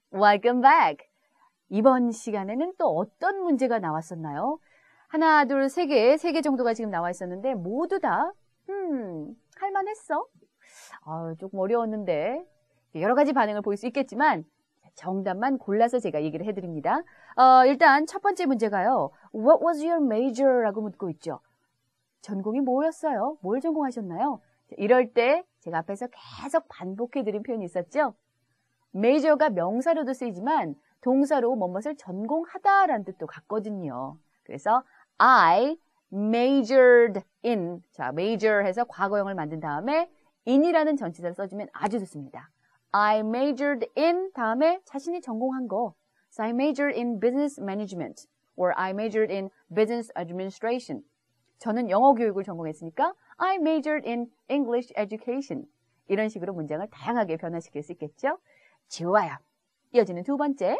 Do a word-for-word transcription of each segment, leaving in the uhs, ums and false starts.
Welcome back. 이번 시간에는 또 어떤 문제가 나왔었나요? 하나, 둘, 세 개, 세 개 정도가 지금 나와 있었는데 모두 다 음, 할만했어? 아, 조금 어려웠는데 여러 가지 반응을 보일 수 있겠지만 정답만 골라서 제가 얘기를 해드립니다. 어, 일단 첫 번째 문제가요. What was your major? 라고 묻고 있죠. 전공이 뭐였어요? 뭘 전공하셨나요? 이럴 때 제가 앞에서 계속 반복해드린 표현이 있었죠. major가 명사로도 쓰이지만 동사로 뭐뭇을 전공하다라는 뜻도 같거든요. 그래서 I majored in, 자, major 해서 과거형을 만든 다음에 in이라는 전치사를 써주면 아주 좋습니다. I majored in 다음에 자신이 전공한 거. So I majored in business management or I majored in business administration. 저는 영어 교육을 전공했으니까 I majored in English education. 이런 식으로 문장을 다양하게 변화시킬 수 있겠죠? 좋아요. 이어지는 두 번째.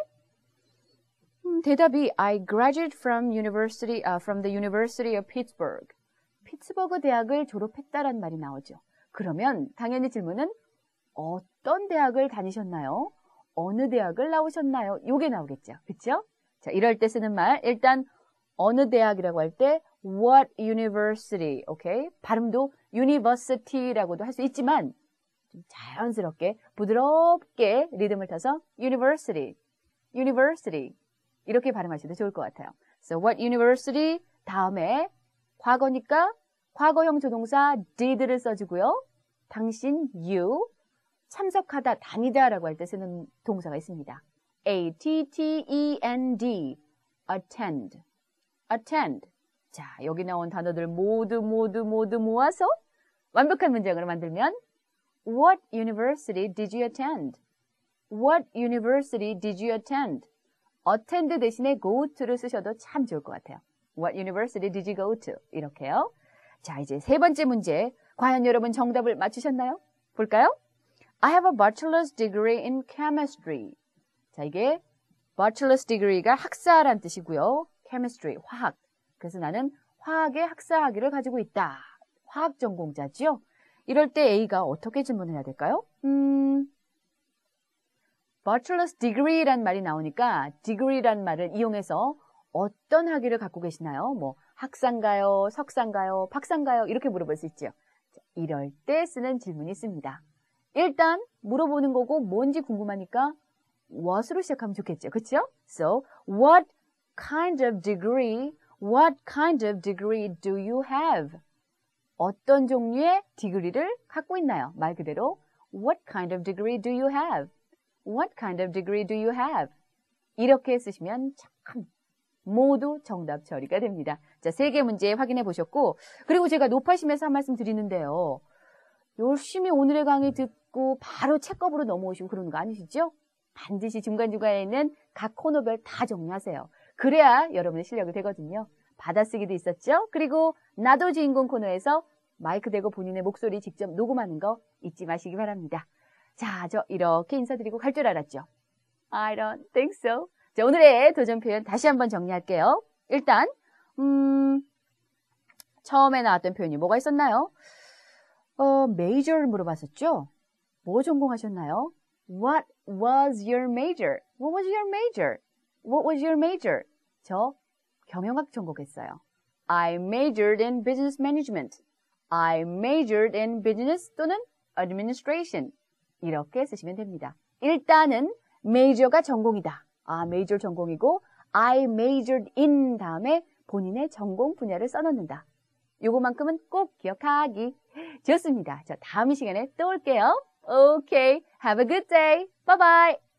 음, 대답이 I graduated from university uh, from the University of Pittsburgh. 피츠버그 대학을 졸업했다라는 말이 나오죠. 그러면 당연히 질문은 어떤 대학을 다니셨나요? 어느 대학을 나오셨나요? 요게 나오겠죠. 그렇죠? 자, 이럴 때 쓰는 말 일단 어느 대학이라고 할 때 what university, 오케이? 발음도 university라고도 할 수 있지만 좀 자연스럽게 부드럽게 리듬을 타서 university, university 이렇게 발음하셔도 좋을 것 같아요. So what university 다음에 과거니까 과거형 조동사 did를 써주고요. 당신 you 참석하다, 다니다라고 할 때 쓰는 동사가 있습니다. A T T E N D attend, attend. 자, 여기 나온 단어들 모두 모두 모두 모아서 완벽한 문장으로 만들면 What university did you attend? What university did you attend? attend 대신에 go to를 쓰셔도 참 좋을 것 같아요. What university did you go to? 이렇게요. 자, 이제 세 번째 문제. 과연 여러분 정답을 맞추셨나요? 볼까요? I have a bachelor's degree in chemistry. 자, 이게 bachelor's degree가 학사란 뜻이고요. chemistry, 화학. 그래서 나는 화학의 학사 학위를 가지고 있다. 화학 전공자지요. 이럴 때 A가 어떻게 질문을 해야 될까요? 음, bachelor's degree란 말이 나오니까 degree란 말을 이용해서 어떤 학위를 갖고 계시나요? 뭐 학사인가요? 석사인가요? 박사인가요? 이렇게 물어볼 수 있죠. 이럴 때 쓰는 질문이 있습니다. 일단 물어보는 거고 뭔지 궁금하니까 what으로 시작하면 좋겠죠. 그렇죠? So, what kind of degree, what kind of degree do you have? 어떤 종류의 디그리를 갖고 있나요? 말 그대로 what kind of degree do you have? What kind of degree do you have? 이렇게 쓰시면 참 모두 정답 처리가 됩니다. 자, 세 개 문제 확인해 보셨고 그리고 제가 높아심에서 한 말씀 드리는데요. 열심히 오늘의 강의 듣고 바로 책업으로 넘어오시고 그러는 거 아니시죠? 반드시 중간중간에 있는 각 코너별 다 정리하세요. 그래야 여러분의 실력이 되거든요. 받아쓰기도 있었죠? 그리고 나도 주인공 코너에서 마이크 대고 본인의 목소리 직접 녹음하는 거 잊지 마시기 바랍니다. 자, 저 이렇게 인사드리고 갈 줄 알았죠? I don't think so. 자, 오늘의 도전 표현 다시 한번 정리할게요. 일단 음, 처음에 나왔던 표현이 뭐가 있었나요? 어, major를 물어봤었죠? 뭐 전공하셨나요? What was your major? What was your major? What was your major? 저 경영학 전공했어요. I majored in business management. I majored in business 또는 administration. 이렇게 쓰시면 됩니다. 일단은 major가 전공이다. 아, major 전공이고 I majored in 다음에 본인의 전공 분야를 써놓는다. 요거만큼은 꼭 기억하기. 좋습니다. 자, 다음 시간에 또 올게요. Okay, have a good day. Bye bye.